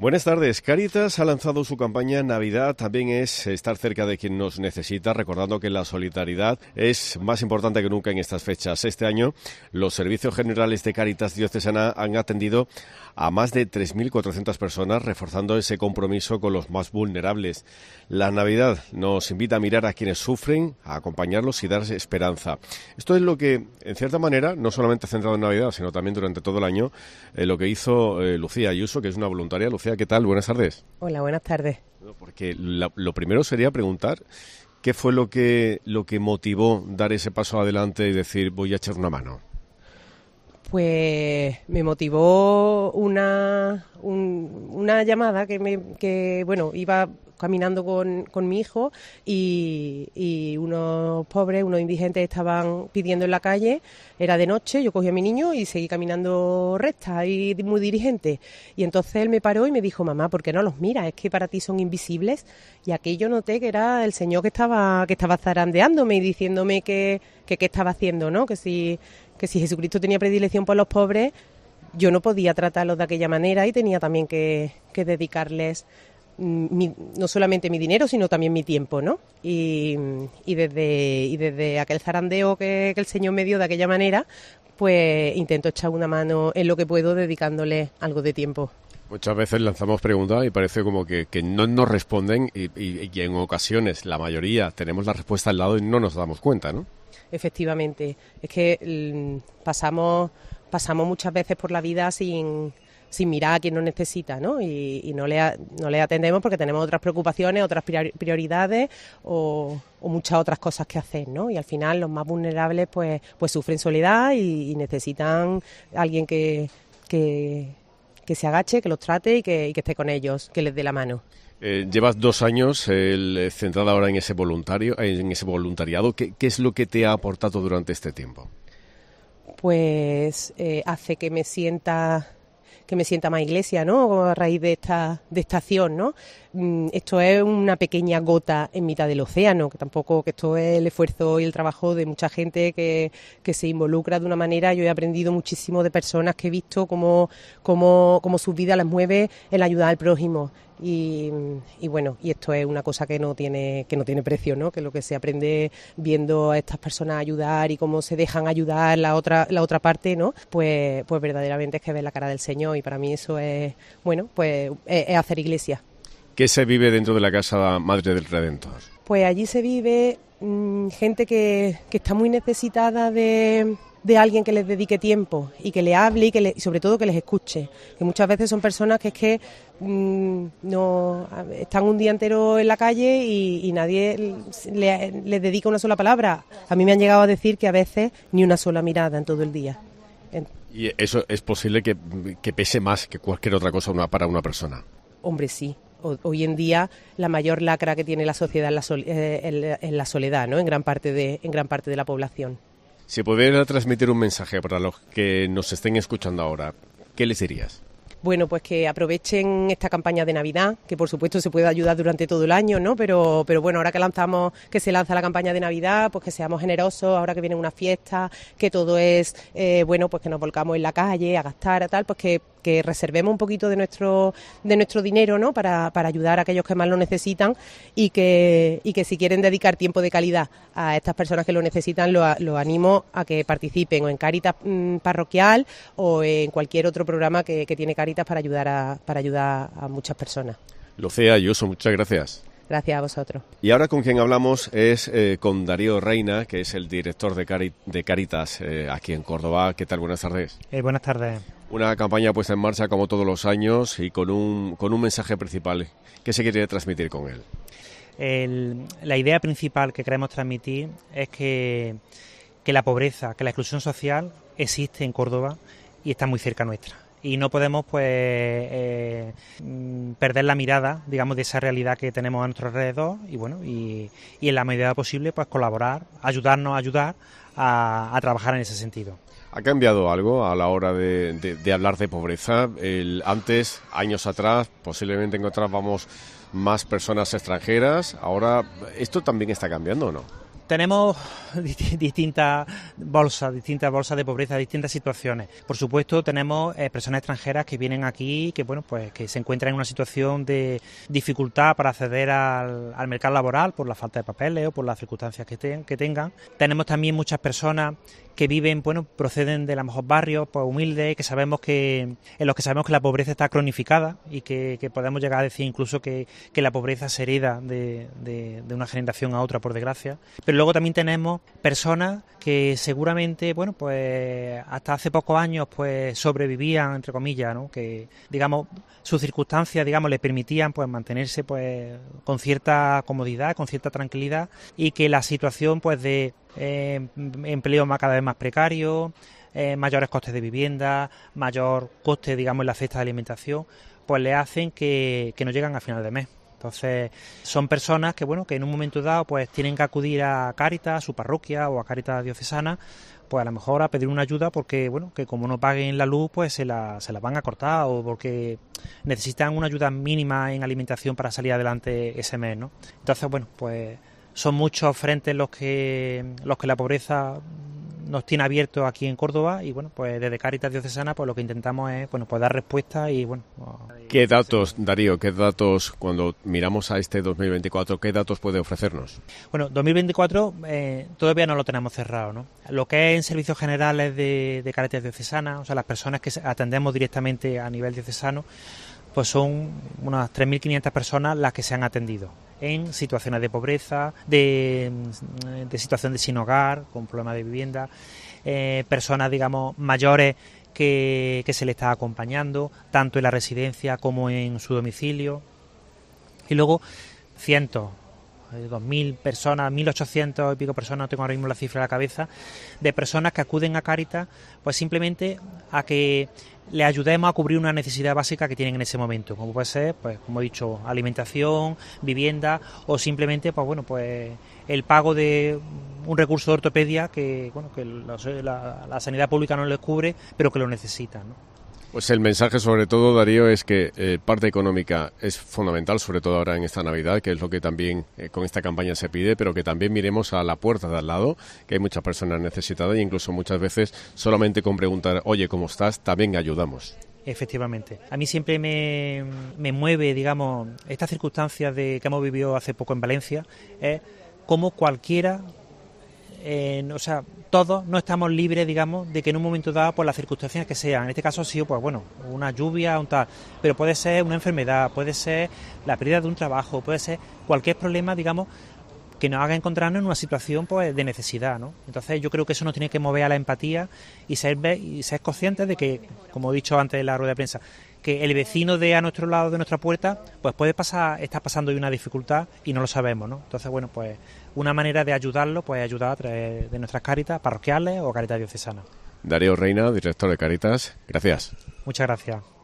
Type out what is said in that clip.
Buenas tardes. Cáritas ha lanzado su campaña Navidad. También es estar cerca de quien nos necesita, recordando que la solidaridad es más importante que nunca en estas fechas. Este año, los servicios generales de Cáritas Diocesana han atendido a más de 3.400 personas, reforzando ese compromiso con los más vulnerables. La Navidad nos invita a mirar a quienes sufren, a acompañarlos y darles esperanza. Esto es lo que, en cierta manera, no solamente centrado en Navidad, sino también durante todo el año, lo que hizo Lucía Ayuso, que es una voluntaria. Lucía, ¿qué tal? Buenas tardes. Hola, buenas tardes. Porque lo primero sería preguntar qué fue lo que motivó dar ese paso adelante y decir voy a echar una mano. Pues me motivó una llamada que iba caminando con mi hijo y unos pobres, unos indigentes estaban pidiendo en la calle. Era de noche, yo cogí a mi niño y seguí caminando recta y muy dirigente. Y entonces él me paró y me dijo: mamá, ¿por qué no los miras? Es que para ti son invisibles. Y aquello noté que era el Señor que estaba zarandeándome y diciéndome que qué estaba haciendo, ¿no? Que si Jesucristo tenía predilección por los pobres, yo no podía tratarlos de aquella manera y tenía también que dedicarles no solamente mi dinero, sino también mi tiempo, ¿no? Y desde aquel zarandeo que el Señor me dio de aquella manera, pues intento echar una mano en lo que puedo, dedicándole algo de tiempo. Muchas veces lanzamos preguntas y parece como que no nos responden y en ocasiones, la mayoría, tenemos la respuesta al lado y no nos damos cuenta, ¿no? Efectivamente, es que pasamos muchas veces por la vida sin mirar a quien nos necesita, ¿no? Y no le atendemos porque tenemos otras preocupaciones, otras prioridades o muchas otras cosas que hacer, ¿no? Y al final los más vulnerables pues sufren soledad y necesitan a alguien que se agache, que los trate y que esté con ellos, que les dé la mano. Llevas 2 años centrada ahora en ese voluntariado. ¿Qué es lo que te ha aportado durante este tiempo? Pues hace que me sienta más iglesia, ¿no? A raíz de esta acción, ¿no? Esto es una pequeña gota en mitad del océano, que esto es el esfuerzo y el trabajo de mucha gente que se involucra de una manera. Yo he aprendido muchísimo de personas que he visto cómo su vida les mueve el ayudar al prójimo. Y esto es una cosa que no tiene precio, ¿no? Que lo que se aprende viendo a estas personas ayudar y cómo se dejan ayudar la otra parte, ¿no? Pues verdaderamente es que ves la cara del Señor, y para mí eso es hacer iglesia. ¿Qué se vive dentro de la Casa Madre del Redentor? Pues allí se vive gente que está muy necesitada de alguien que les dedique tiempo y que le hable y sobre todo que les escuche, que muchas veces son personas que es que no están un día entero en la calle y nadie les dedica una sola palabra. A mí me han llegado a decir que a veces ni una sola mirada en todo el día. ¿Y eso es posible que pese más que cualquier otra cosa para una persona? Hombre, sí. Hoy en día la mayor lacra que tiene la sociedad es la soledad, ¿no? En gran parte de la población. Si pudiera transmitir un mensaje para los que nos estén escuchando ahora, ¿qué les dirías? Bueno, pues que aprovechen esta campaña de Navidad, que por supuesto se puede ayudar durante todo el año, ¿no? Pero bueno, ahora que se lanza la campaña de Navidad, pues que seamos generosos, ahora que viene una fiesta, que todo es, pues que nos volcamos en la calle a gastar, a tal, pues que reservemos un poquito de nuestro dinero, ¿no? Para ayudar a aquellos que más lo necesitan y que si quieren dedicar tiempo de calidad a estas personas que lo necesitan, lo animo a que participen o en Cáritas parroquial o en cualquier otro programa que tiene Cáritas para ayudar a muchas personas. Lucía Ayuso, muchas gracias. Gracias a vosotros. Y ahora con quien hablamos es con Darío Reina, que es el director de Cáritas aquí en Córdoba. ¿Qué tal? Buenas tardes. Buenas tardes. Una campaña puesta en marcha como todos los años y con un mensaje principal. ¿Qué se quiere transmitir con él? La idea principal que queremos transmitir es que la pobreza, que la exclusión social existe en Córdoba y está muy cerca nuestra. Y no podemos perder la mirada, digamos, de esa realidad que tenemos a nuestro alrededor y en la medida posible pues colaborar, ayudarnos a ayudar a trabajar en ese sentido. ¿Ha cambiado algo a la hora de hablar de pobreza? Antes, años atrás, posiblemente encontrábamos más personas extranjeras. Ahora, ¿esto también está cambiando o no? tenemos distintas bolsas de pobreza, distintas situaciones. Por supuesto, tenemos personas extranjeras que vienen aquí, que bueno, pues que se encuentran en una situación de dificultad para acceder al mercado laboral por la falta de papeles o por las circunstancias que tengan. Tenemos también muchas personas que viven, bueno, proceden de los mejores barrios, pues humildes, en los que sabemos que la pobreza está cronificada y que podemos llegar a decir incluso que la pobreza se hereda de una generación a otra, por desgracia. Pero luego también tenemos personas que seguramente, bueno, pues hasta hace pocos años pues sobrevivían, entre comillas, ¿no? Que, digamos, sus circunstancias, digamos, les permitían pues mantenerse pues con cierta comodidad, con cierta tranquilidad, y que la situación pues de empleo cada vez más precario, mayores costes de vivienda, mayor coste, digamos, en la cesta de alimentación, pues le hacen que no llegan a final de mes. Entonces, son personas que, bueno, que en un momento dado pues tienen que acudir a Cáritas, a su parroquia o a Cáritas diocesana, pues a lo mejor a pedir una ayuda porque, bueno, que como no paguen la luz, pues se la van a cortar, o porque necesitan una ayuda mínima en alimentación para salir adelante ese mes, ¿no? Entonces, bueno, pues son muchos frentes los que la pobreza nos tiene abiertos aquí en Córdoba, y bueno, pues desde Cáritas Diocesana pues lo que intentamos es, bueno, pues dar respuesta y bueno. ¿Qué datos, Darío, cuando miramos a este 2024, qué datos puede ofrecernos? Bueno, 2024 todavía no lo tenemos cerrado, ¿no? Lo que es en servicios generales de Cáritas Diocesana, o sea, las personas que atendemos directamente a nivel diocesano, pues son unas 3.500 personas las que se han atendido en situaciones de pobreza, de situación de sin hogar, con problemas de vivienda, personas, digamos, mayores que se le está acompañando, tanto en la residencia como en su domicilio. Y luego cientos, 2.000 personas, 1.800 y pico personas, no tengo ahora mismo la cifra en la cabeza, de personas que acuden a Cáritas pues simplemente a que le ayudemos a cubrir una necesidad básica que tienen en ese momento, como puede ser, pues como he dicho, alimentación, vivienda, o simplemente pues bueno, pues el pago de un recurso de ortopedia que bueno, que la sanidad pública no les cubre, pero que lo necesitan, ¿no? Pues el mensaje sobre todo, Darío, es que parte económica es fundamental, sobre todo ahora en esta Navidad, que es lo que también con esta campaña se pide, pero que también miremos a la puerta de al lado, que hay muchas personas necesitadas, e incluso muchas veces solamente con preguntar, oye, ¿cómo estás?, también ayudamos. Efectivamente. A mí siempre me mueve, digamos, estas circunstancias que hemos vivido hace poco en Valencia, es como cualquiera... o sea, todos no estamos libres, digamos, de que en un momento dado, por las circunstancias que sean, en este caso ha sido, pues bueno, una lluvia, un tal, pero puede ser una enfermedad, puede ser la pérdida de un trabajo, puede ser cualquier problema, digamos, que nos haga encontrarnos en una situación pues de necesidad, ¿no? Entonces yo creo que eso nos tiene que mover a la empatía y ser conscientes de que, como he dicho antes en la rueda de prensa, que el vecino de a nuestro lado de nuestra puerta pues está pasando hoy una dificultad y no lo sabemos, ¿no? Entonces, bueno, pues una manera de ayudarlo pues ayudar a través de nuestras Cáritas parroquiales o Cáritas diocesanas. Darío Reina, director de Cáritas, gracias. Muchas gracias.